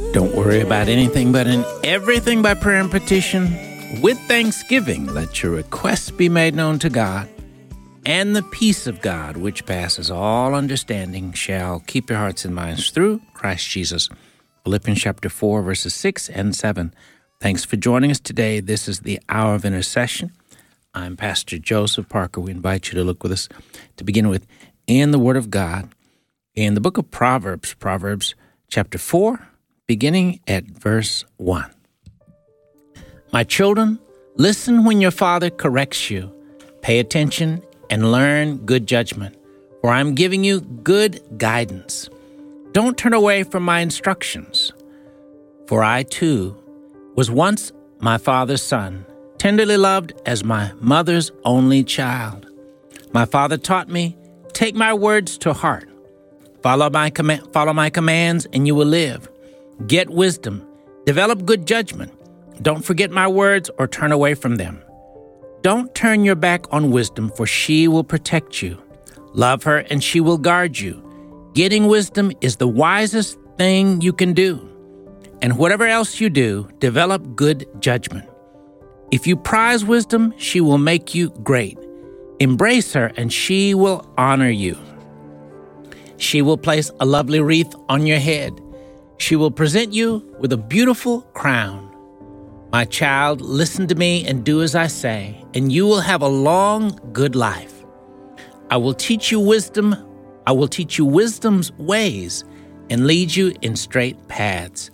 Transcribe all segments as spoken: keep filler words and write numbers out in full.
Don't worry about anything, but in everything by prayer and petition, with thanksgiving, let your requests be made known to God, and the peace of God, which passes all understanding, shall keep your hearts and minds through Christ Jesus. Philippians chapter four, verses six and seven. Thanks for joining us today. This is the Hour of Intercession. I'm Pastor Joseph Parker. We invite you to look with us to begin with in the Word of God, in the book of Proverbs, Proverbs chapter four, beginning at verse one. My children, listen when your father corrects you. Pay attention and learn good judgment, for I'm giving you good guidance. Don't turn away from my instructions, for I too was once my father's son, tenderly loved as my mother's only child. My father taught me, take my words to heart. Follow my com- follow my commands and you will live. Get wisdom. Develop good judgment. Don't forget my words or turn away from them. Don't turn your back on wisdom, for she will protect you. Love her and she will guard you. Getting wisdom is the wisest thing you can do. And whatever else you do, develop good judgment. If you prize wisdom, she will make you great. Embrace her and she will honor you. She will place a lovely wreath on your head. She will present you with a beautiful crown. My child, listen to me and do as I say, and you will have a long, good life. I will teach you wisdom. I will teach you wisdom's ways and lead you in straight paths.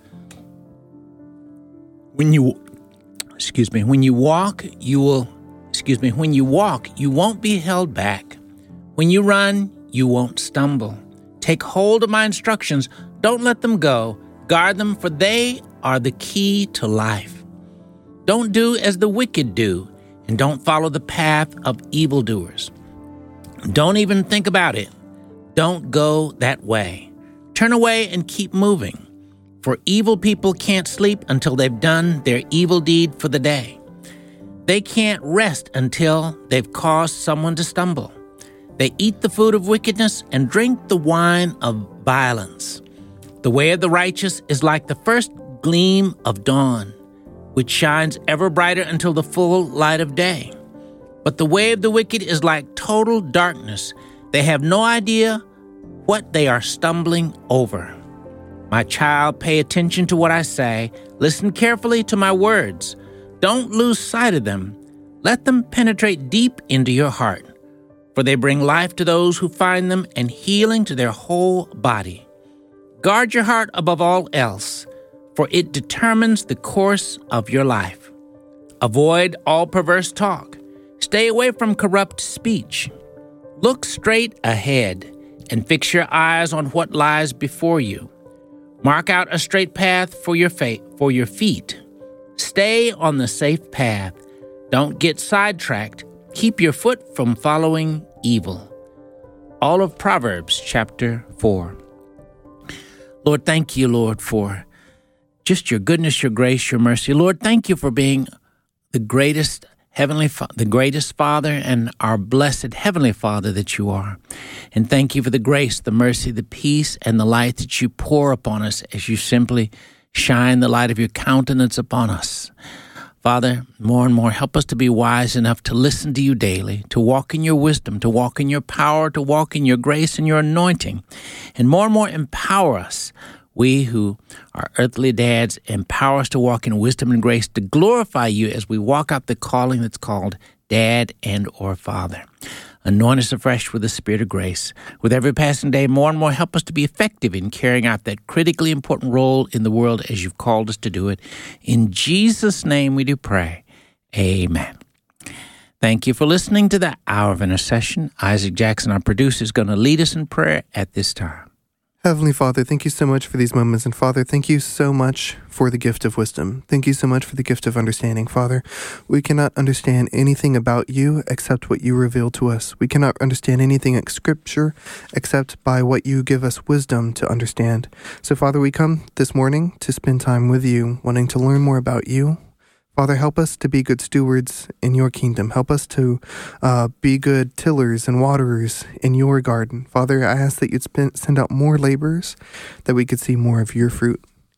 When you, excuse me, when you walk, you will, excuse me, when you walk, you won't be held back. When you run, you won't stumble. Take hold of my instructions. Don't let them go. Guard them, for they are the key to life. Don't do as the wicked do, and don't follow the path of evildoers. Don't even think about it. Don't go that way. Turn away and keep moving, for evil people can't sleep until they've done their evil deed for the day. They can't rest until they've caused someone to stumble. They eat the food of wickedness and drink the wine of violence. The way of the righteous is like the first gleam of dawn, which shines ever brighter until the full light of day. But the way of the wicked is like total darkness. They have no idea what they are stumbling over. My child, pay attention to what I say. Listen carefully to my words. Don't lose sight of them. Let them penetrate deep into your heart, for they bring life to those who find them and healing to their whole body. Guard your heart above all else, for it determines the course of your life. Avoid all perverse talk. Stay away from corrupt speech. Look straight ahead and fix your eyes on what lies before you. Mark out a straight path for your fa- for your feet. Stay on the safe path. Don't get sidetracked. Keep your foot from following evil. All of Proverbs chapter four. Lord, thank you, Lord, for just your goodness, your grace, your mercy. Lord, thank you for being the greatest heavenly, Fa- the greatest Father and our blessed heavenly Father that you are. And thank you for the grace, the mercy, the peace, and the light that you pour upon us as you simply shine the light of your countenance upon us. Father, more and more, help us to be wise enough to listen to you daily, to walk in your wisdom, to walk in your power, to walk in your grace and your anointing. And more and more, empower us. We who are earthly dads, empower us to walk in wisdom and grace, to glorify you as we walk out the calling that's called Dad and or Father. Anoint us afresh with the Spirit of grace. With every passing day, more and more, help us to be effective in carrying out that critically important role in the world as you've called us to do it. In Jesus' name we do pray. Amen. Thank you for listening to the Hour of Intercession. Isaac Jackson, our producer, is going to lead us in prayer at this time. Heavenly Father, thank you so much for these moments. And Father, thank you so much for the gift of wisdom. Thank you so much for the gift of understanding. Father, we cannot understand anything about you except what you reveal to us. We cannot understand anything in Scripture except by what you give us wisdom to understand. So Father, we come this morning to spend time with you, wanting to learn more about you. Father, help us to be good stewards in your kingdom. Help us to uh, be good tillers and waterers in your garden. Father, I ask that you'd spend, send out more laborers, that we could see more of your fruit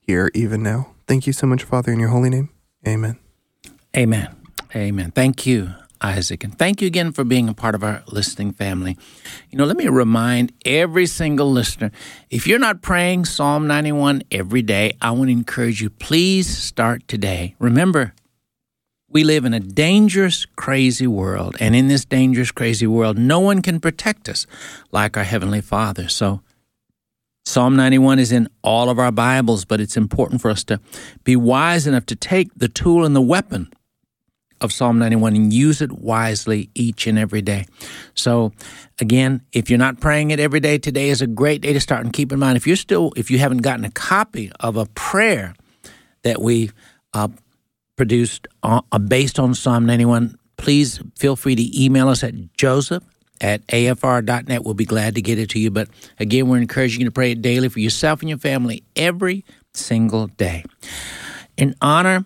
here even now. Thank you so much, Father, in your holy name. Amen. Amen. Amen. Thank you, Isaac. And thank you again for being a part of our listening family. You know, let me remind every single listener, if you're not praying Psalm ninety-one every day, I want to encourage you, please start today. Remember, we live in a dangerous, crazy world. And in this dangerous, crazy world, no one can protect us like our Heavenly Father. So Psalm ninety-one is in all of our Bibles, but it's important for us to be wise enough to take the tool and the weapon of Psalm ninety-one and use it wisely each and every day. So again, if you're not praying it every day, today is a great day to start. And keep in mind, if you're still, if you haven't gotten a copy of a prayer that we uh, produced uh, based on Psalm ninety-one, please feel free to email us at joseph at a f r dot net. We'll be glad to get it to you. But again, we're encouraging you to pray it daily for yourself and your family every single day. In honor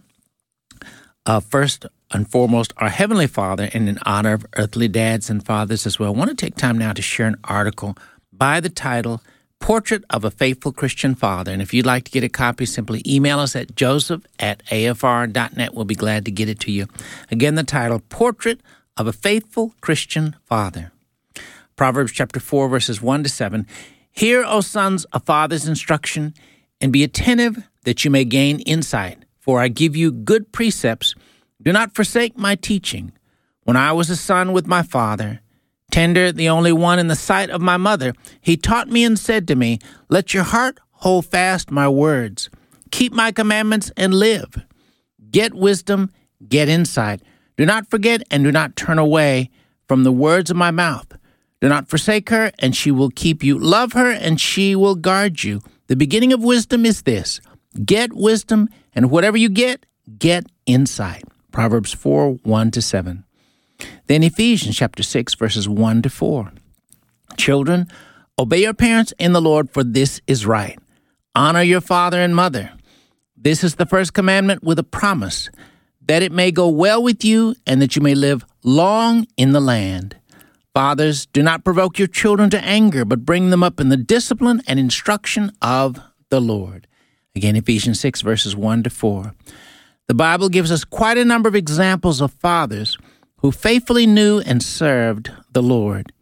of first and foremost our Heavenly Father, and in honor of earthly dads and fathers as well, I want to take time now to share an article by the title, Portrait of a Faithful Christian Father. And if you'd like to get a copy, simply email us at joseph at a f r dot net. We'll be glad to get it to you. Again, the title, Portrait of a Faithful Christian Father. Proverbs chapter four, verses one to seven. Hear, O sons, a father's instruction, and be attentive that you may gain insight. For I give you good precepts. Do not forsake my teaching. When I was a son with my father, tender, the only one in the sight of my mother, he taught me and said to me, let your heart hold fast my words. Keep my commandments and live. Get wisdom, get insight. Do not forget and do not turn away from the words of my mouth. Do not forsake her, and she will keep you. Love her, and she will guard you. The beginning of wisdom is this. Get wisdom, and whatever you get, get insight. Proverbs four, one to seven. Then Ephesians chapter six, verses one to four. Children, obey your parents in the Lord, for this is right. Honor your father and mother. This is the first commandment with a promise, that it may go well with you and that you may live long in the land. Fathers, do not provoke your children to anger, but bring them up in the discipline and instruction of the Lord. Again, Ephesians six, verses one to four. The Bible gives us quite a number of examples of fathers who faithfully knew and served the Lord.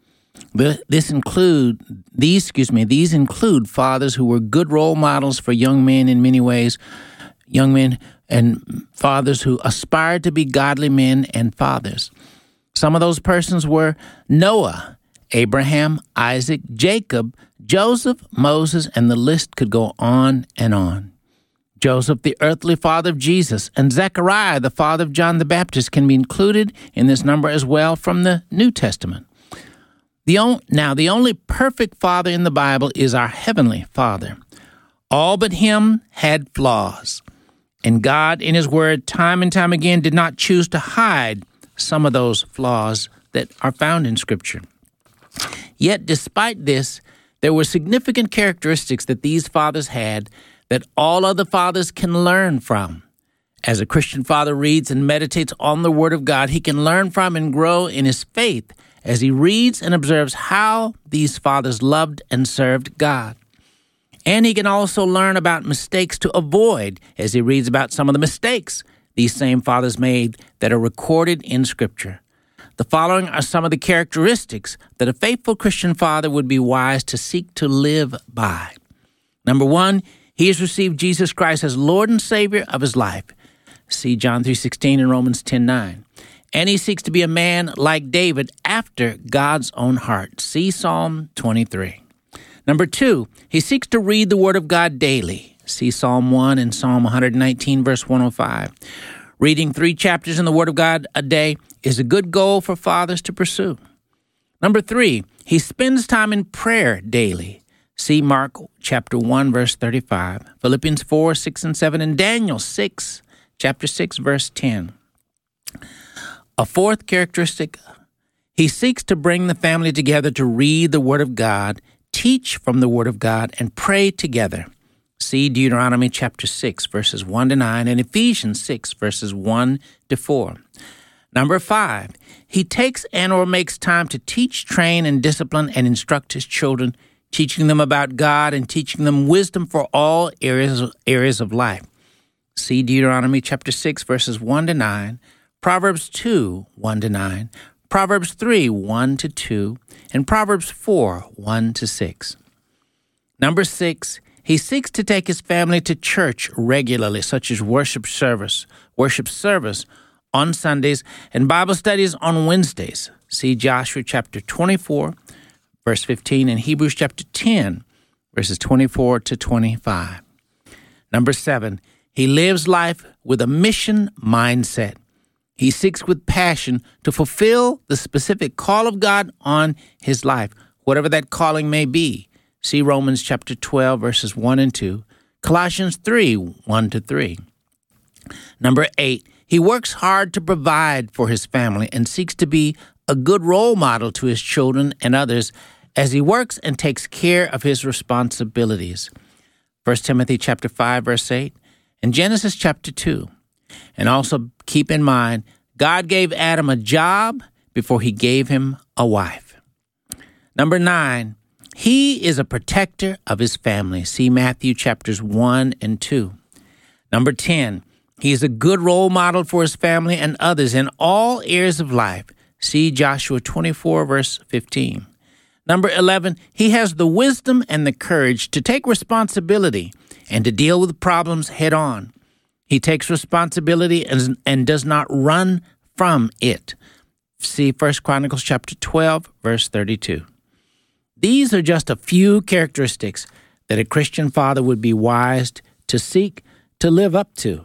This include these, excuse me, these include fathers who were good role models for young men in many ways, young men and fathers who aspired to be godly men and fathers. Some of those persons were Noah, Abraham, Isaac, Jacob, Joseph, Moses, and the list could go on and on. Joseph, the earthly father of Jesus, and Zechariah, the father of John the Baptist, can be included in this number as well from the New Testament. The on, now, the only perfect father in the Bible is our Heavenly Father. All but him had flaws, and God, in His Word, time and time again, did not choose to hide some of those flaws that are found in Scripture. Yet, despite this, there were significant characteristics that these fathers had that all other fathers can learn from. As a Christian father reads and meditates on the Word of God, he can learn from and grow in his faith as he reads and observes how these fathers loved and served God. And he can also learn about mistakes to avoid as he reads about some of the mistakes these same fathers made that are recorded in Scripture. The following are some of the characteristics that a faithful Christian father would be wise to seek to live by. Number one, he has received Jesus Christ as Lord and Savior of his life. See John three sixteen and Romans ten nine. And he seeks to be a man like David after God's own heart. See Psalm twenty-three. Number two, he seeks to read the Word of God daily. See Psalm one and Psalm one nineteen, verse one oh five. Reading three chapters in the Word of God a day is a good goal for fathers to pursue. Number three, he spends time in prayer daily. See Mark chapter one, verse thirty-five, Philippians four, six, and seven, and Daniel six, chapter six, verse ten. A fourth characteristic, he seeks to bring the family together to read the Word of God, teach from the Word of God, and pray together. See Deuteronomy chapter six, verses one to nine, and Ephesians six, verses one to four. Number five, he takes and or makes time to teach, train, and discipline and instruct his children teaching them about God and teaching them wisdom for all areas, areas of life. See Deuteronomy chapter six, verses one to nine, Proverbs two, one to nine, Proverbs three, one to two, and Proverbs four, one to six. Number six, he seeks to take his family to church regularly, such as worship service, worship service on Sundays and Bible studies on Wednesdays. See Joshua chapter twenty-four, verse fifteen, and Hebrews chapter ten, verses twenty-four to twenty-five. Number seven, he lives life with a mission mindset. He seeks with passion to fulfill the specific call of God on his life, whatever that calling may be. See Romans chapter twelve, verses one and two, Colossians three, one to three. Number eight, he works hard to provide for his family and seeks to be a good role model to his children and others as he works and takes care of his responsibilities. First Timothy chapter five, verse eight, and Genesis chapter two. And also keep in mind, God gave Adam a job before he gave him a wife. Number nine, he is a protector of his family. See Matthew chapters one and two. Number ten, he is a good role model for his family and others in all areas of life. See Joshua twenty-four, verse fifteen. Number eleven, he has the wisdom and the courage to take responsibility and to deal with problems head on. He takes responsibility and, and does not run from it. See First Chronicles chapter twelve, verse thirty-two. These are just a few characteristics that a Christian father would be wise to seek to live up to.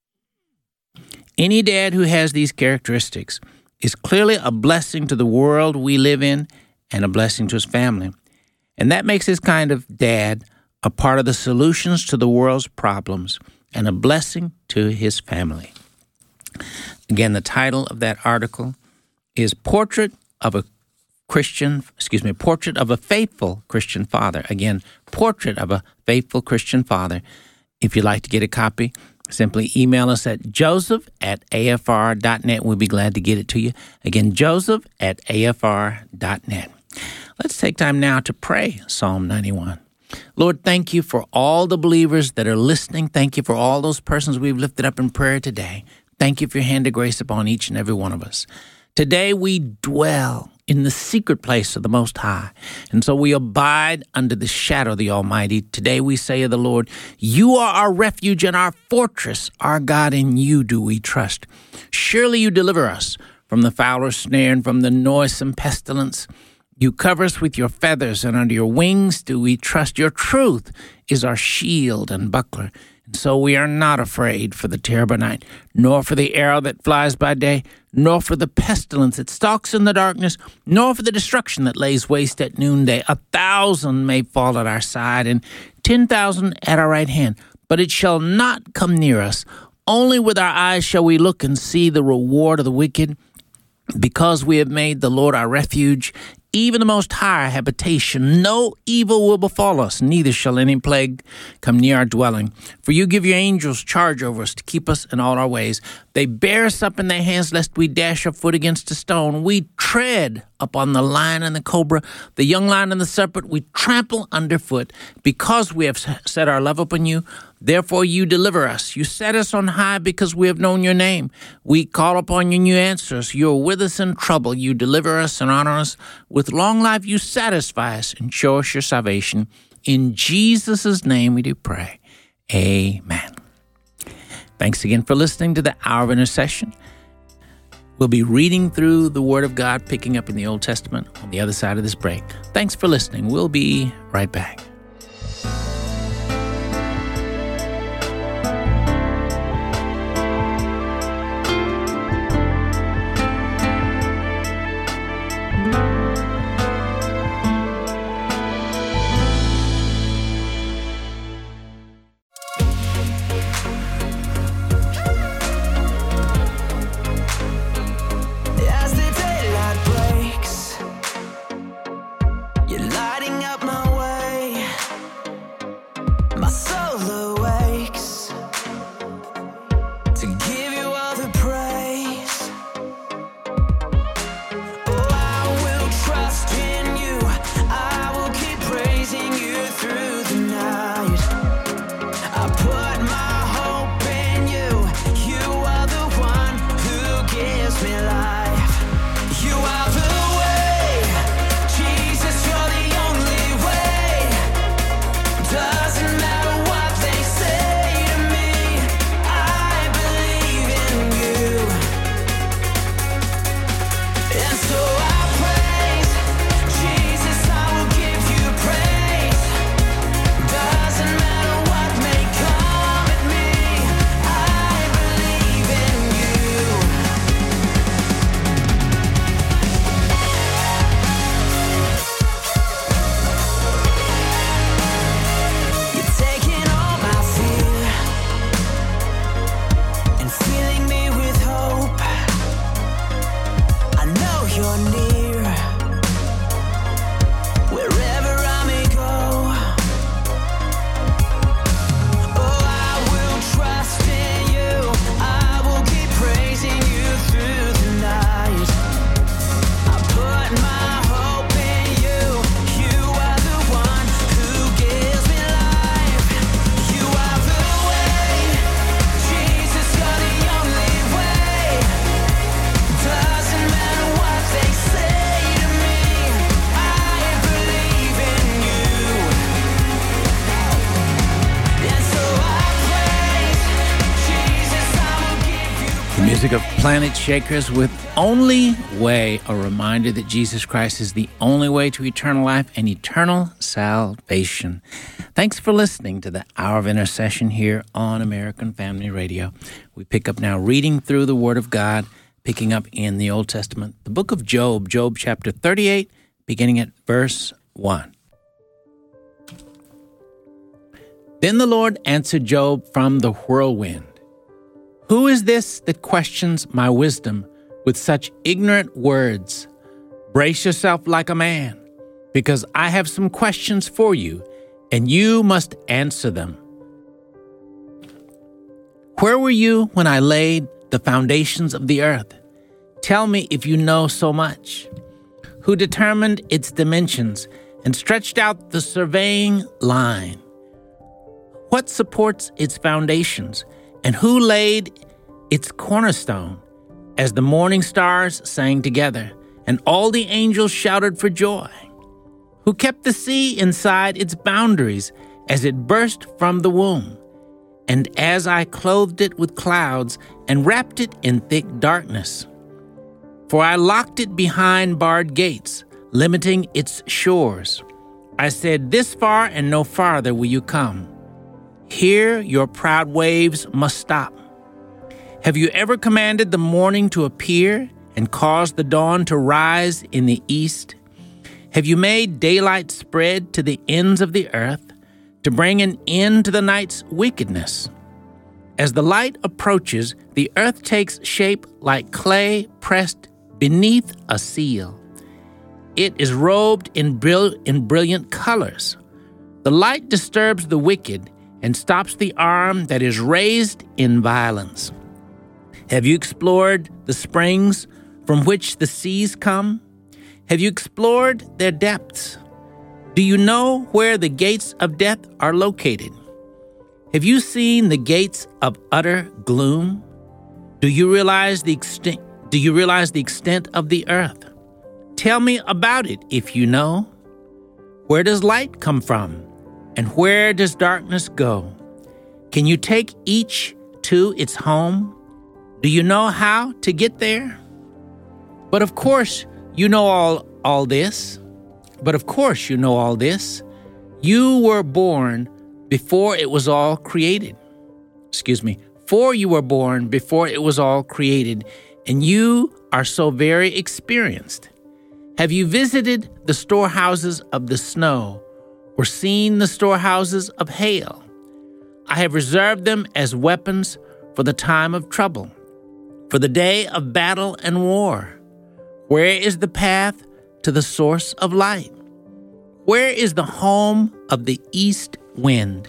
Any dad who has these characteristics is clearly a blessing to the world we live in and a blessing to his family. And that makes this kind of dad a part of the solutions to the world's problems and a blessing to his family. Again, the title of that article is Portrait of a Christian, excuse me, Portrait of a Faithful Christian Father. Again, Portrait of a Faithful Christian Father. If you'd like to get a copy, simply email us at joseph at a f r dot net. We'll be glad to get it to you. Again, joseph at a f r dot net. Let's take time now to pray Psalm ninety-one. Lord, thank you for all the believers that are listening. Thank you for all those persons we've lifted up in prayer today. Thank you for your hand of grace upon each and every one of us. Today we dwell in the secret place of the Most High, and so we abide under the shadow of the Almighty. Today we say of the Lord, you are our refuge and our fortress, our God, in you do we trust. Surely you deliver us from the fowler's snare and from the noisome pestilence. You cover us with your feathers, and under your wings do we trust. Your truth is our shield and buckler. And so we are not afraid for the terror by night, nor for the arrow that flies by day, nor for the pestilence that stalks in the darkness, nor for the destruction that lays waste at noonday. A thousand may fall at our side, and ten thousand at our right hand, but it shall not come near us. Only with our eyes shall we look and see the reward of the wicked, because we have made the Lord our refuge, even the Most High habitation. No evil will befall us, neither shall any plague come near our dwelling. For you give your angels charge over us to keep us in all our ways. They bear us up in their hands, lest we dash our foot against a stone. We tread upon the lion and the cobra, the young lion and the serpent. We trample underfoot, because we have set our love upon you. Therefore you deliver us. You set us on high because we have known your name. We call upon you and you answer us. You are with us in trouble. You deliver us and honor us. With long life you satisfy us and show us your salvation. In Jesus' name we do pray. Amen. Thanks again for listening to the Hour of Intercession. We'll be reading through the Word of God, picking up in the Old Testament on the other side of this break. Thanks for listening. We'll be right back. Praising music of Planet Shakers with Only Way, a reminder that Jesus Christ is the only way to eternal life and eternal salvation. Thanks for listening to the Hour of Intercession here on American Family Radio. We pick up now reading through the Word of God, picking up in the Old Testament, the book of Job, Job chapter thirty-eight, beginning at verse one. Then the Lord answered Job from the whirlwind. Who is this that questions my wisdom with such ignorant words? Brace yourself like a man, because I have some questions for you, and you must answer them. Where were you when I laid the foundations of the earth? Tell me if you know so much. Who determined its dimensions and stretched out the surveying line? What supports its foundations, and who laid its cornerstone? As the morning stars sang together, and all the angels shouted for joy? Who kept the sea inside its boundaries as it burst from the womb? And as I clothed it with clouds and wrapped it in thick darkness? For I locked it behind barred gates, limiting its shores. I said, this far and no farther will you come. Here your proud waves must stop. Have you ever commanded the morning to appear and caused the dawn to rise in the east? Have you made daylight spread to the ends of the earth to bring an end to the night's wickedness? As the light approaches, the earth takes shape like clay pressed beneath a seal. It is robed in, brill- in brilliant colors. The light disturbs the wicked and stops the arm that is raised in violence. Have you explored the springs from which the seas come? Have you explored their depths? Do you know where the gates of death are located? Have you seen the gates of utter gloom? Do you realize the extent, do you realize the extent of the earth? Tell me about it if you know. Where does light come from? And where does darkness go? Can you take each to its home? Do you know how to get there? But of course you know all, all this. But of course you know all this. You were born before it was all created. Excuse me. For you were born before it was all created, and you are so very experienced. Have you visited the storehouses of the snow, or seen the storehouses of hail? I have reserved them as weapons for the time of trouble, for the day of battle and war. Where is the path to the source of light? Where is the home of the east wind?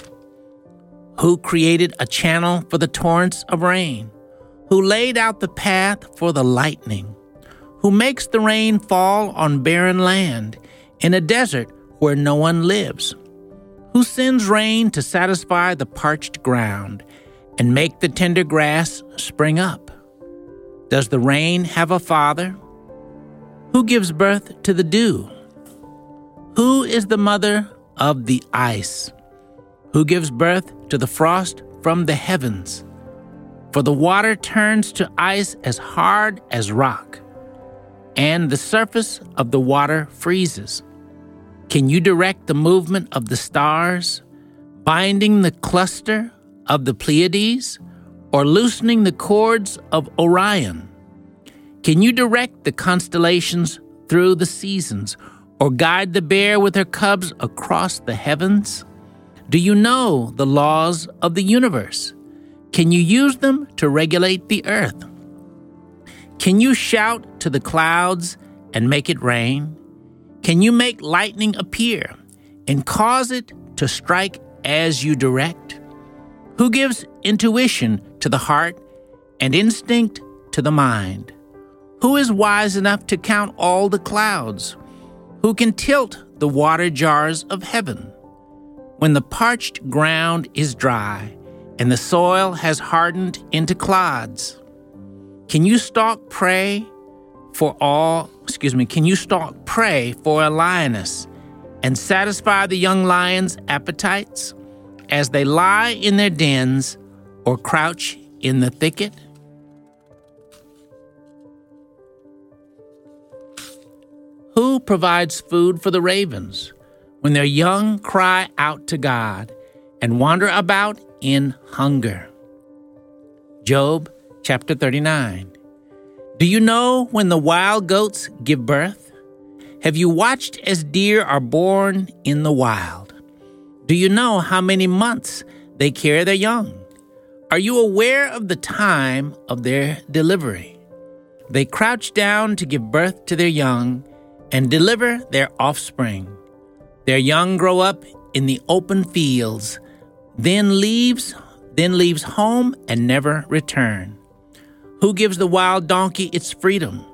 Who created a channel for the torrents of rain? Who laid out the path for the lightning? Who makes the rain fall on barren land, in a desert where no one lives? Who sends rain to satisfy the parched ground and make the tender grass spring up? Does the rain have a father? Who gives birth to the dew? Who is the mother of the ice? Who gives birth to the frost from the heavens? For the water turns to ice as hard as rock, and the surface of the water freezes. Can you direct the movement of the stars, binding the cluster of the Pleiades, or loosening the cords of Orion? Can you direct the constellations through the seasons, or guide the bear with her cubs across the heavens? Do you know the laws of the universe? Can you use them to regulate the earth? Can you shout to the clouds and make it rain? Can you make lightning appear and cause it to strike as you direct? Who gives intuition to the heart and instinct to the mind? Who is wise enough to count all the clouds? Who can tilt the water jars of heaven? When the parched ground is dry and the soil has hardened into clods, can you stalk prey for all, excuse me, can you stalk prey for a lioness and satisfy the young lion's appetites as they lie in their dens or crouch in the thicket? Who provides food for the ravens when their young cry out to God and wander about in hunger? Job chapter thirty-nine. Do you know when the wild goats give birth? Have you watched as deer are born in the wild? Do you know how many months they carry their young? Are you aware of the time of their delivery? They crouch down to give birth to their young and deliver their offspring. Their young grow up in the open fields, then leaves, then leaves home and never return. Who gives the wild donkey its freedom?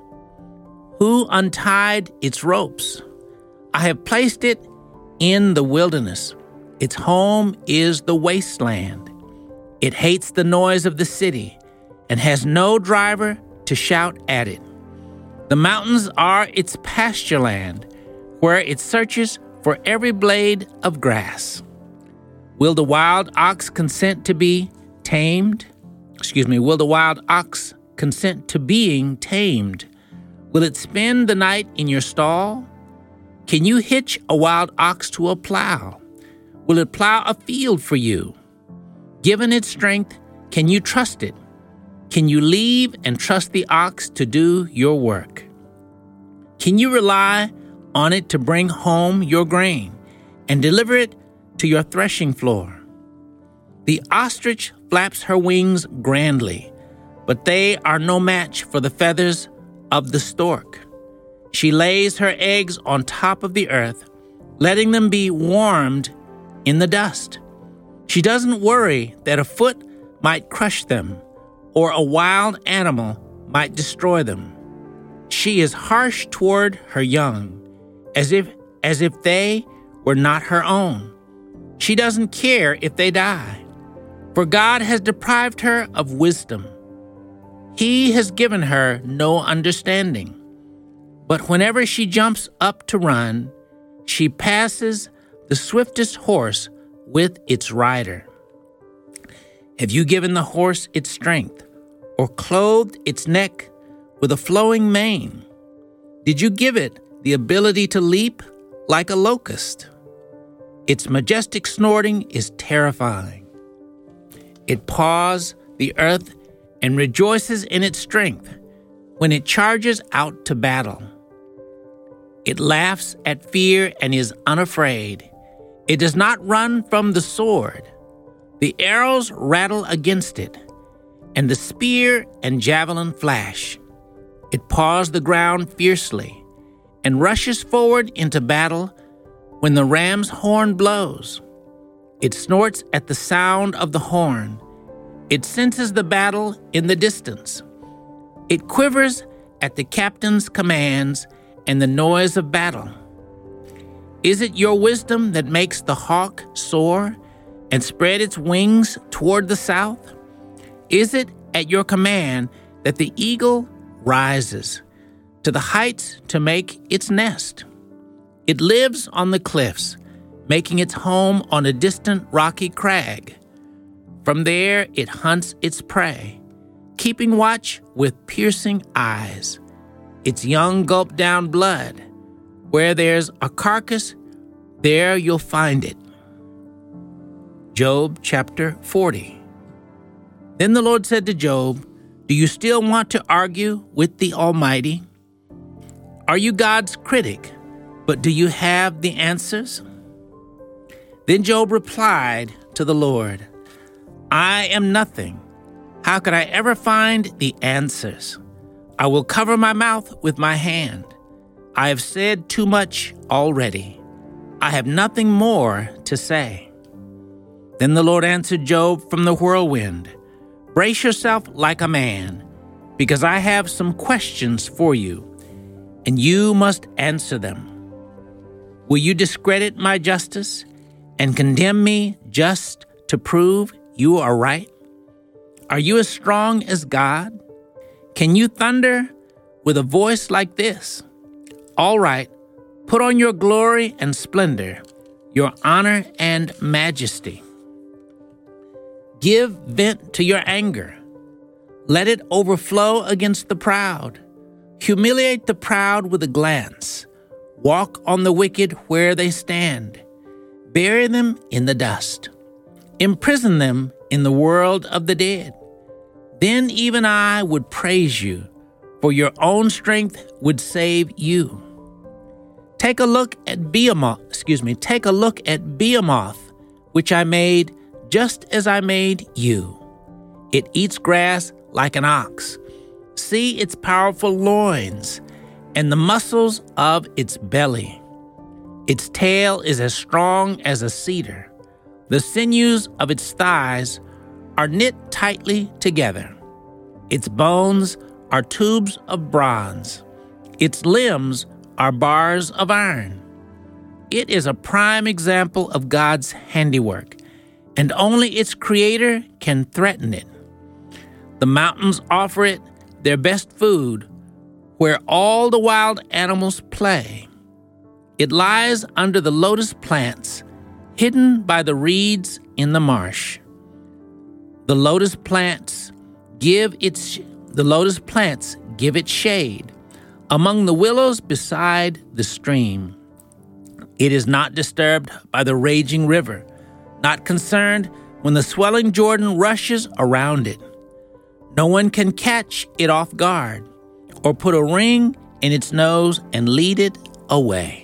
Who untied its ropes? I have placed it in the wilderness. Its home is the wasteland. It hates the noise of the city and has no driver to shout at it. The mountains are its pasture land, where it searches for every blade of grass. Will the wild ox consent to be tamed? Excuse me, will the wild ox consent to being tamed? Will it spend the night in your stall? Can you hitch a wild ox to a plow? Will it plow a field for you? Given its strength, can you trust it? Can you leave and trust the ox to do your work? Can you rely on it to bring home your grain and deliver it to your threshing floor? The ostrich flaps her wings grandly, but they are no match for the feathers of the stork. She lays her eggs on top of the earth, letting them be warmed in the dust. She doesn't worry that a foot might crush them or a wild animal might destroy them. She is harsh toward her young, as if as if they were not her own. She doesn't care if they die, for God has deprived her of wisdom. He has given her no understanding. But whenever she jumps up to run, she passes the swiftest horse with its rider. Have you given the horse its strength, or clothed its neck with a flowing mane? Did you give it the ability to leap like a locust? Its majestic snorting is terrifying. It paws the earth and rejoices in its strength when it charges out to battle. It laughs at fear and is unafraid. It does not run from the sword. The arrows rattle against it, and the spear and javelin flash. It paws the ground fiercely and rushes forward into battle when the ram's horn blows. It snorts at the sound of the horn. It senses the battle in the distance. It quivers at the captain's commands and the noise of battle. Is it your wisdom that makes the hawk soar and spread its wings toward the south? Is it at your command that the eagle rises to the heights to make its nest? It lives on the cliffs, making its home on a distant rocky crag. From there it hunts its prey, keeping watch with piercing eyes. Its young gulp down blood. Where there's a carcass, there you'll find it. Job chapter forty. Then the Lord said to Job, do you still want to argue with the Almighty? Are you God's critic, but do you have the answers? Then Job replied to the Lord, I am nothing. How could I ever find the answers? I will cover my mouth with my hand. I have said too much already. I have nothing more to say. Then the Lord answered Job from the whirlwind, brace yourself like a man, because I have some questions for you, and you must answer them. Will you discredit my justice and condemn me just to prove you are right? Are you as strong as God? Can you thunder with a voice like this? All right, put on your glory and splendor, your honor and majesty. Give vent to your anger. Let it overflow against the proud. Humiliate the proud with a glance. Walk on the wicked where they stand. Bury them in the dust. Imprison them in the world of the dead. Then even I would praise you, for your own strength would save you. Take a look at Behemoth, excuse me, take a look at Behemoth, which I made just as I made you. It eats grass like an ox. See its powerful loins and the muscles of its belly. Its tail is as strong as a cedar. The sinews of its thighs are knit tightly together. Its bones are tubes of bronze. Its limbs are bars of iron. It is a prime example of God's handiwork, and only its creator can threaten it. The mountains offer it their best food, where all the wild animals play. It lies under the lotus plants, hidden by the reeds in the marsh. The lotus plants give its the lotus plants give it shade among the willows beside the stream. It is not disturbed by the raging river, not concerned when the swelling Jordan rushes around it. No one can catch it off guard or put a ring in its nose and lead it away.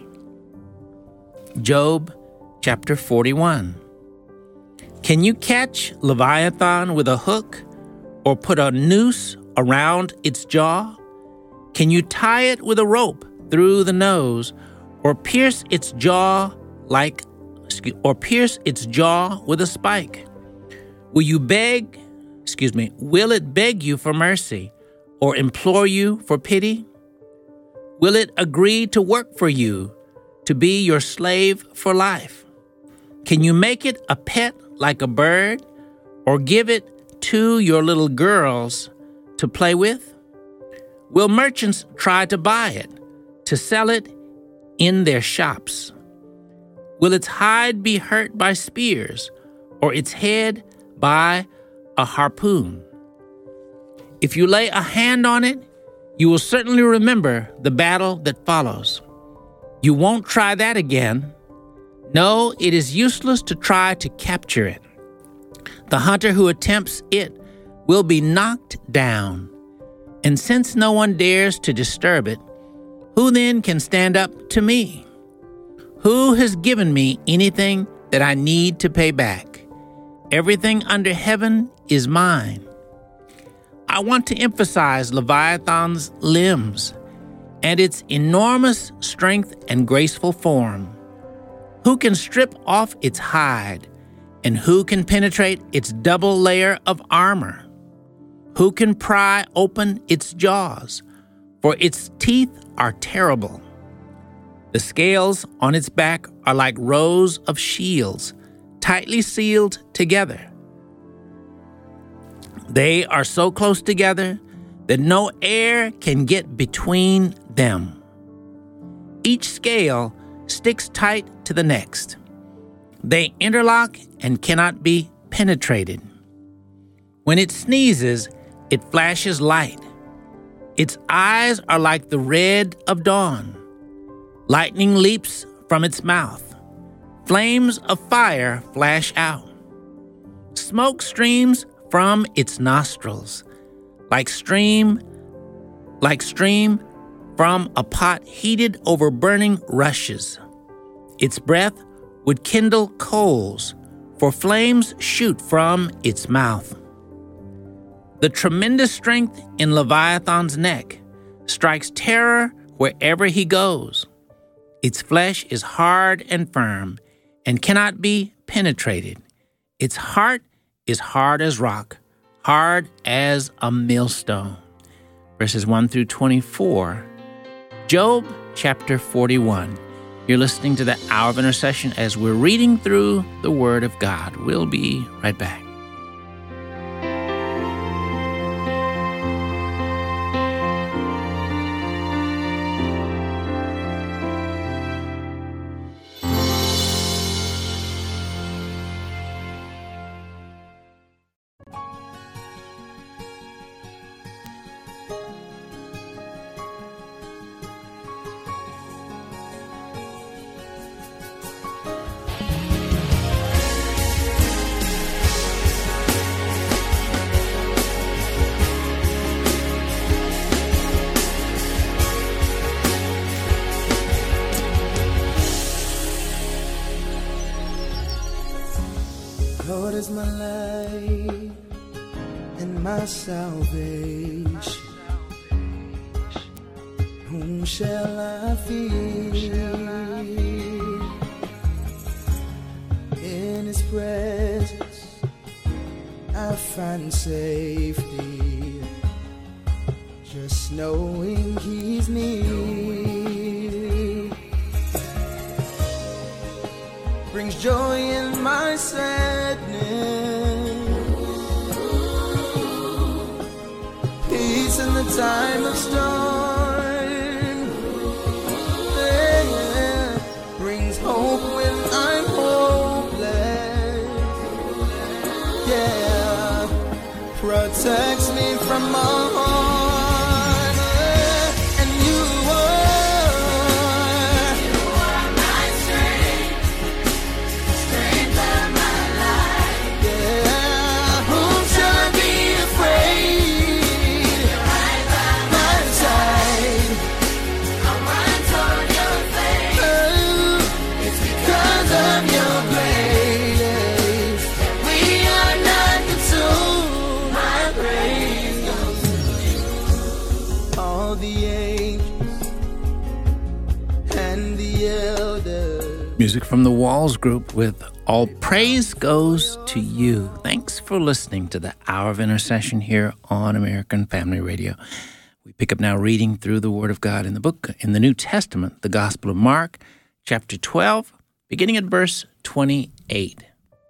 Job chapter forty-one. Can you catch Leviathan with a hook or put a noose around its jaw? Can you tie it with a rope through the nose or pierce its jaw like or pierce its jaw with a spike? Will you beg, excuse me, will it beg you for mercy or implore you for pity? Will it agree to work for you, to be your slave for life? Can you make it a pet like a bird or give it to your little girls to play with? Will merchants try to buy it, to sell it in their shops? Will its hide be hurt by spears or its head by a harpoon? If you lay a hand on it, you will certainly remember the battle that follows. You won't try that again. No, it is useless to try to capture it. The hunter who attempts it will be knocked down. And since no one dares to disturb it, who then can stand up to me? Who has given me anything that I need to pay back? Everything under heaven is mine. I want to emphasize Leviathan's limbs and its enormous strength and graceful form. Who can strip off its hide, and who can penetrate its double layer of armor? Who can pry open its jaws? For its teeth are terrible. The scales on its back are like rows of shields, tightly sealed together. They are so close together that no air can get between them. Each scale sticks tight to the next. They interlock and cannot be penetrated. When it sneezes, it flashes light. Its eyes are like the red of dawn. Lightning leaps from its mouth. Flames of fire flash out. Smoke streams from its nostrils, like stream, like stream from a pot heated over burning rushes. Its breath would kindle coals, for flames shoot from its mouth. The tremendous strength in Leviathan's neck strikes terror wherever he goes. Its flesh is hard and firm and cannot be penetrated. Its heart is hard as rock, hard as a millstone. Verses one through twenty-four. Job chapter forty-one. You're listening to the Hour of Intercession as we're reading through the Word of God. We'll be right back. light and my salvation. Whom shall I fear? In His presence I find safety, just knowing He's near. Brings joy in my sadness, peace in the time of storm, yeah. Brings hope when I'm hopeless, yeah. Protects me from all harm. Music from the Walls Group with All Praise Goes to You. Thanks for listening to the Hour of Intercession here on American Family Radio. We pick up now reading through the Word of God in the book, in the New Testament, the Gospel of Mark, chapter twelve, beginning at verse twenty-eight.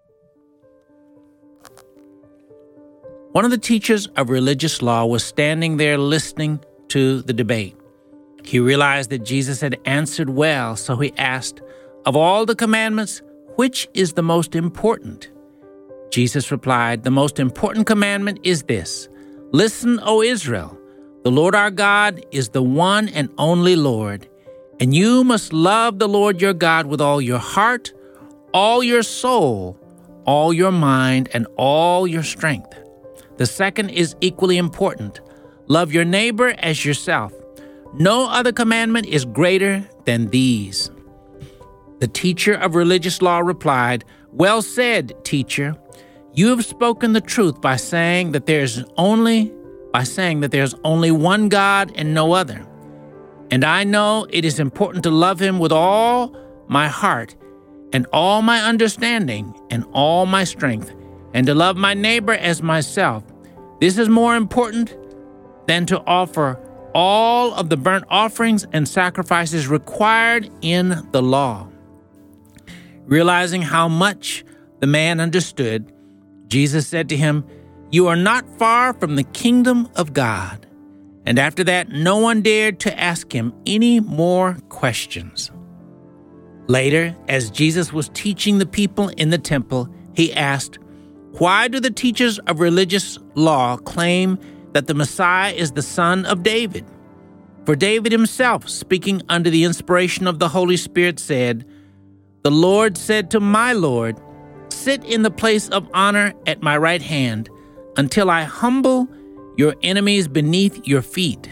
One of the teachers of religious law was standing there listening to the debate. He realized that Jesus had answered well, so he asked, "Of all the commandments, which is the most important?" Jesus replied, "The most important commandment is this: Listen, O Israel, the Lord our God is the one and only Lord, and you must love the Lord your God with all your heart, all your soul, all your mind, and all your strength. The second is equally important: love your neighbor as yourself. No other commandment is greater than these." The teacher of religious law replied, "Well said, teacher. You have spoken the truth by saying that there's only by saying that there's only one God and no other. And I know it is important to love him with all my heart and all my understanding and all my strength, and to love my neighbor as myself. This is more important than to offer all of the burnt offerings and sacrifices required in the law." Realizing how much the man understood, Jesus said to him, "You are not far from the kingdom of God." And after that, no one dared to ask him any more questions. Later, as Jesus was teaching the people in the temple, he asked, "Why do the teachers of religious law claim that the Messiah is the son of David? For David himself, speaking under the inspiration of the Holy Spirit, said, 'The Lord said to my Lord, sit in the place of honor at my right hand until I humble your enemies beneath your feet.'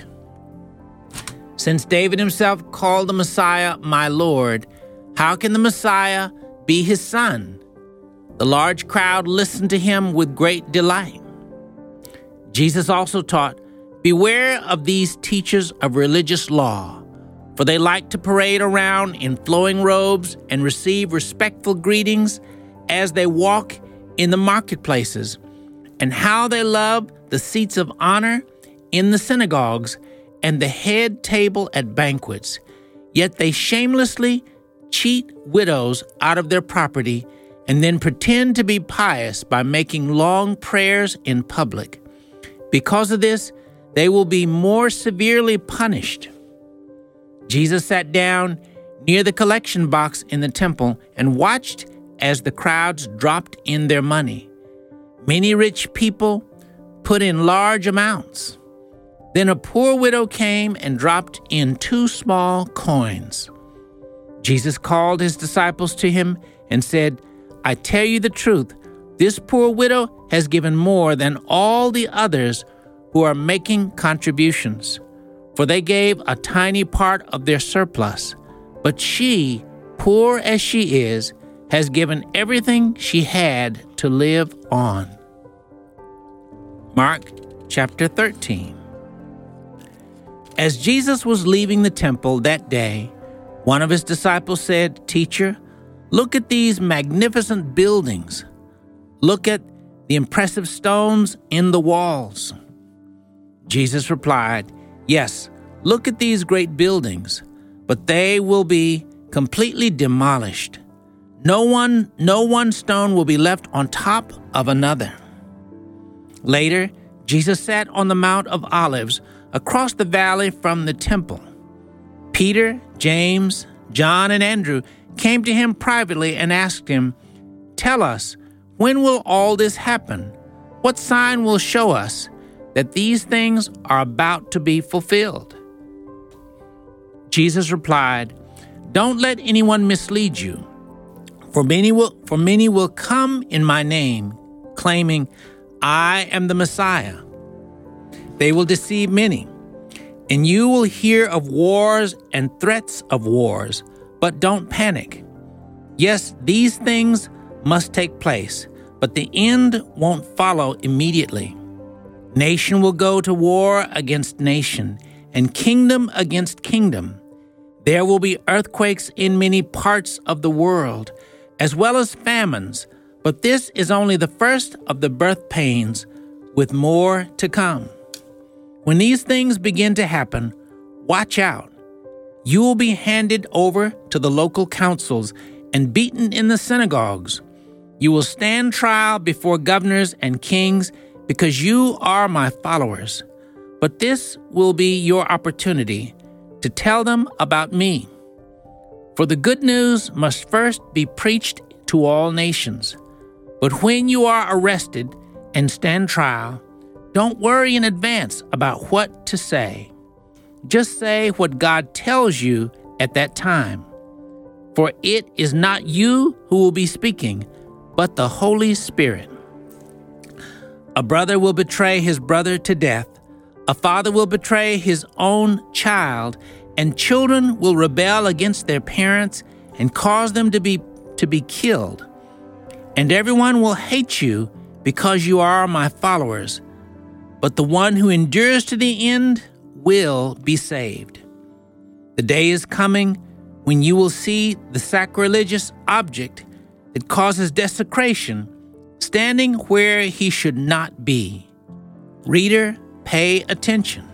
Since David himself called the Messiah my Lord, how can the Messiah be his son?" The large crowd listened to him with great delight. Jesus also taught, "Beware of these teachers of religious law, for they like to parade around in flowing robes and receive respectful greetings as they walk in the marketplaces, and how they love the seats of honor in the synagogues and the head table at banquets. Yet they shamelessly cheat widows out of their property and then pretend to be pious by making long prayers in public. Because of this, they will be more severely punished." Jesus sat down near the collection box in the temple and watched as the crowds dropped in their money. Many rich people put in large amounts. Then a poor widow came and dropped in two small coins. Jesus called his disciples to him and said, "I tell you the truth, this poor widow has given more than all the others who are making contributions. For they gave a tiny part of their surplus, but she, poor as she is, has given everything she had to live on." Mark chapter thirteen. As Jesus was leaving the temple that day, one of his disciples said, "Teacher, look at these magnificent buildings. Look at the impressive stones in the walls." Jesus replied, "Yes, look at these great buildings, but they will be completely demolished. No one, no one stone will be left on top of another." Later, Jesus sat on the Mount of Olives across the valley from the temple. Peter, James, John, and Andrew came to him privately and asked him, "Tell us, when will all this happen? What sign will show us that these things are about to be fulfilled?" Jesus replied, "Don't let anyone mislead you, for many will, for many will come in my name, claiming, 'I am the Messiah.' They will deceive many, and you will hear of wars and threats of wars, but don't panic. Yes, these things must take place, but the end won't follow immediately. Nation will go to war against nation, and kingdom against kingdom. There will be earthquakes in many parts of the world, as well as famines, but this is only the first of the birth pains, with more to come. When these things begin to happen, watch out. You will be handed over to the local councils and beaten in the synagogues. You will stand trial before governors and kings because you are my followers. But this will be your opportunity to tell them about me. For the good news must first be preached to all nations. But when you are arrested and stand trial, don't worry in advance about what to say. Just say what God tells you at that time. For it is not you who will be speaking, but the Holy Spirit. A brother will betray his brother to death. A father will betray his own child, and children will rebel against their parents and cause them to be to be killed. And everyone will hate you because you are my followers. But the one who endures to the end will be saved. The day is coming when you will see the sacrilegious object that causes desecration standing where he should not be. Reader, pay attention.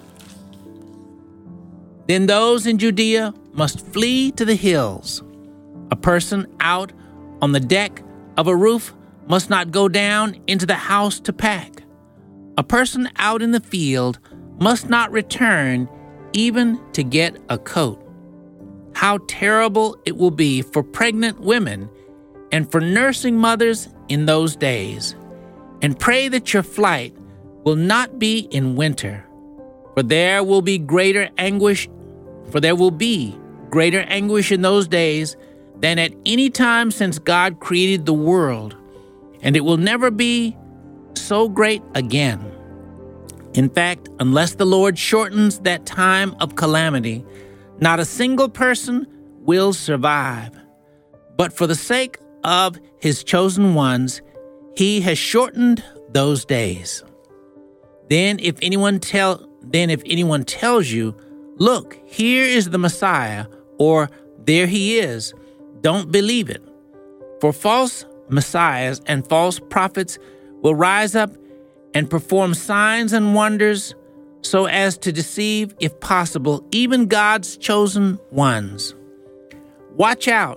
Then those in Judea must flee to the hills. A person out on the deck of a roof must not go down into the house to pack. A person out in the field must not return even to get a coat. How terrible it will be for pregnant women and for nursing mothers in those days. And pray that your flight will not be in winter, for there will be greater anguish, for there will be greater anguish in those days than at any time since God created the world, and it will never be so great again. In fact, unless the Lord shortens that time of calamity, not a single person will survive. But for the sake of his chosen ones, he has shortened those days. Then if anyone tell then if anyone tells you, "Look, here is the Messiah," or "There he is," don't believe it. For false messiahs and false prophets will rise up and perform signs and wonders so as to deceive, if possible, even God's chosen ones. Watch out.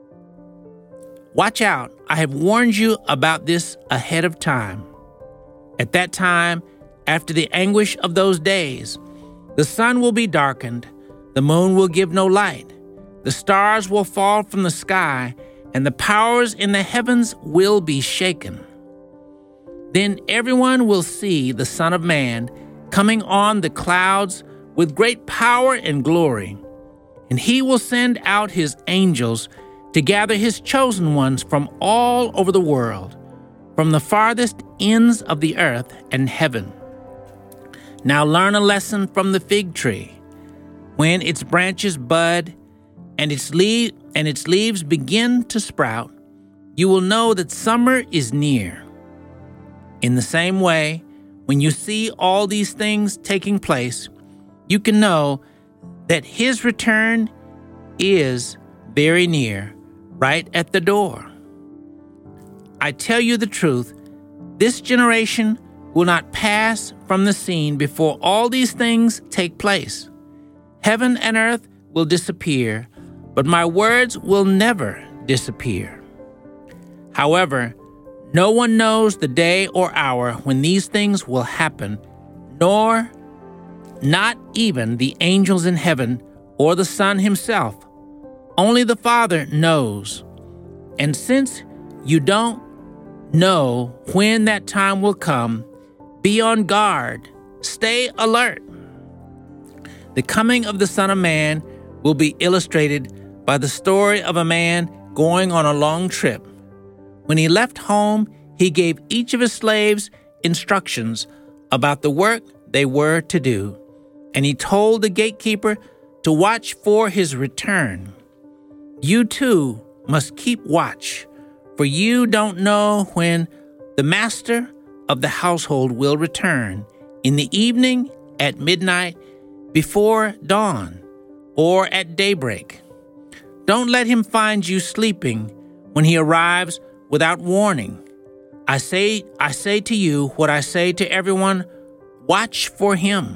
Watch out. I have warned you about this ahead of time. At that time, after the anguish of those days, the sun will be darkened, the moon will give no light, the stars will fall from the sky, and the powers in the heavens will be shaken. Then everyone will see the Son of Man coming on the clouds with great power and glory. And he will send out his angels to gather his chosen ones from all over the world, from the farthest ends of the earth and heaven. Now learn a lesson from the fig tree. When its branches bud and its leaf and its leaves begin to sprout, you will know that summer is near. In the same way, When you see all these things taking place, you can know that his return is very near, right at the door. I tell you the truth, this generation will not pass from the scene before all these things take place. Heaven and earth will disappear, but my words will never disappear. However, no one knows the day or hour when these things will happen, nor not even the angels in heaven or the Son himself. Only the Father knows. And since you don't know when that time will come, be on guard, stay alert. The coming of the Son of Man will be illustrated by the story of a man going on a long trip. When he left home, he gave each of his slaves instructions about the work they were to do, and he told the gatekeeper to watch for his return. You too must keep watch, for you don't know when the master of the household will return, in the evening, at midnight, before dawn, or at daybreak. Don't let him find you sleeping when he arrives without warning. I say, I say to you what I say to everyone, watch for him.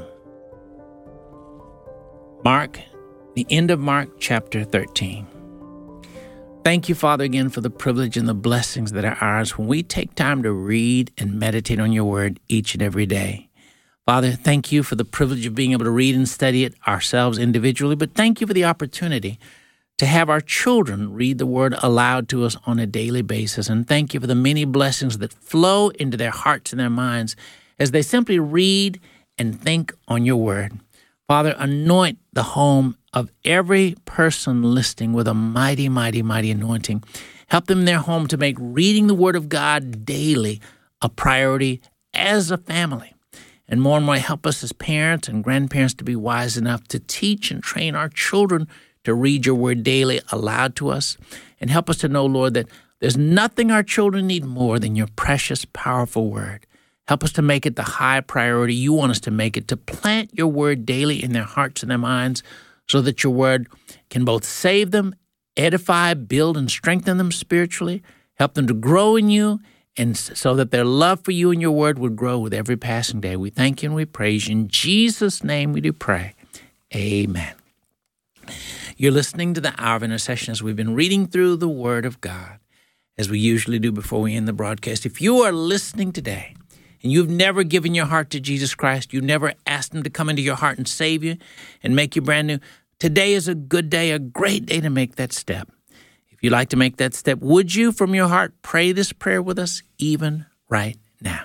Mark, the end of Mark chapter thirteen. Thank you, Father, again for the privilege and the blessings that are ours when we take time to read and meditate on your word each and every day. Father, thank you for the privilege of being able to read and study it ourselves individually, but thank you for the opportunity to have our children read the word aloud to us on a daily basis. And thank you for the many blessings that flow into their hearts and their minds as they simply read and think on your word. Father, anoint the home of every person listening with a mighty, mighty, mighty anointing. Help them in their home to make reading the word of God daily a priority as a family. And more and more, help us as parents and grandparents to be wise enough to teach and train our children to read your word daily aloud to us, and help us to know, Lord, that there's nothing our children need more than your precious, powerful word. Help us to make it the high priority you want us to make it, to plant your word daily in their hearts and their minds so that your word can both save them, edify, build, and strengthen them spiritually, help them to grow in you, and so that their love for you and your word would grow with every passing day. We thank you and we praise you. In Jesus' name we do pray. Amen. You're listening to the Hour of Intercession as we've been reading through the Word of God, as we usually do before we end the broadcast. If you are listening today and you've never given your heart to Jesus Christ, you've never asked him to come into your heart and save you and make you brand new, today is a good day, a great day to make that step. If you'd like to make that step, would you from your heart pray this prayer with us even right now?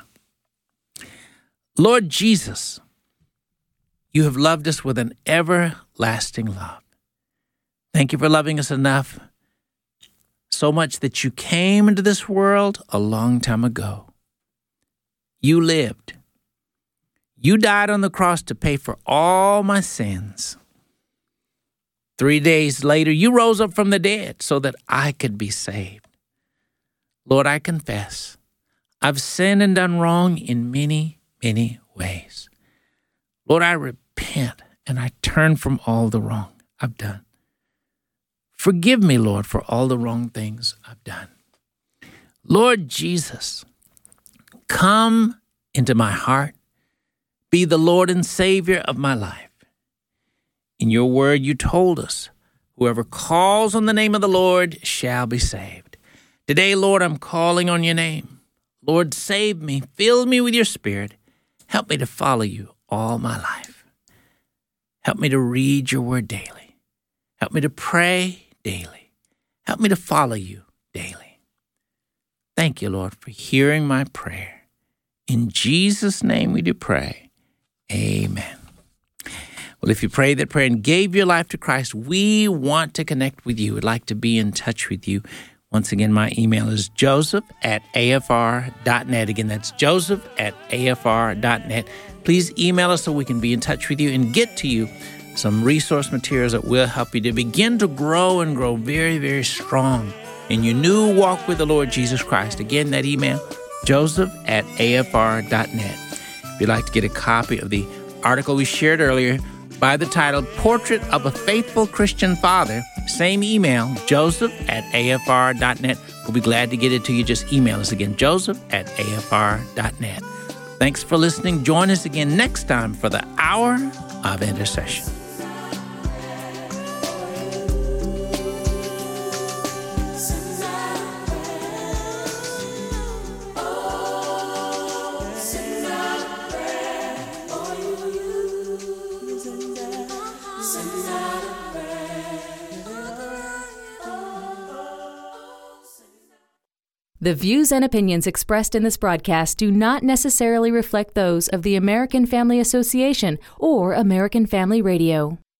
Lord Jesus, you have loved us with an everlasting love. Thank you for loving us enough, so much that you came into this world a long time ago. You lived. You died on the cross to pay for all my sins. Three days later, you rose up from the dead so that I could be saved. Lord, I confess, I've sinned and done wrong in many, many ways. Lord, I repent and I turn from all the wrong I've done. Forgive me, Lord, for all the wrong things I've done. Lord Jesus, come into my heart. Be the Lord and Savior of my life. In your word, you told us, whoever calls on the name of the Lord shall be saved. Today, Lord, I'm calling on your name. Lord, save me. Fill me with your spirit. Help me to follow you all my life. Help me to read your word daily. Help me to pray daily. Help me to follow you daily. Thank you, Lord, for hearing my prayer. In Jesus' name we do pray. Amen. Well, if you prayed that prayer and gave your life to Christ, we want to connect with you. We'd like to be in touch with you. Once again, my email is joseph at a f r dot net. Again, that's joseph at a f r dot net. Please email us so we can be in touch with you and get to you some resource materials that will help you to begin to grow and grow very, very strong in your new walk with the Lord Jesus Christ. Again, that email, joseph at a f r dot net. you'd like to get a copy of the article we shared earlier by the title Portrait of a Faithful Christian Father, same email, joseph at a f r dot net. We'll be glad to get it to you. Just email us again, joseph at a f r dot net. Thanks for listening. Join us again next time for the Hour of Intercession. The views and opinions expressed in this broadcast do not necessarily reflect those of the American Family Association or American Family Radio.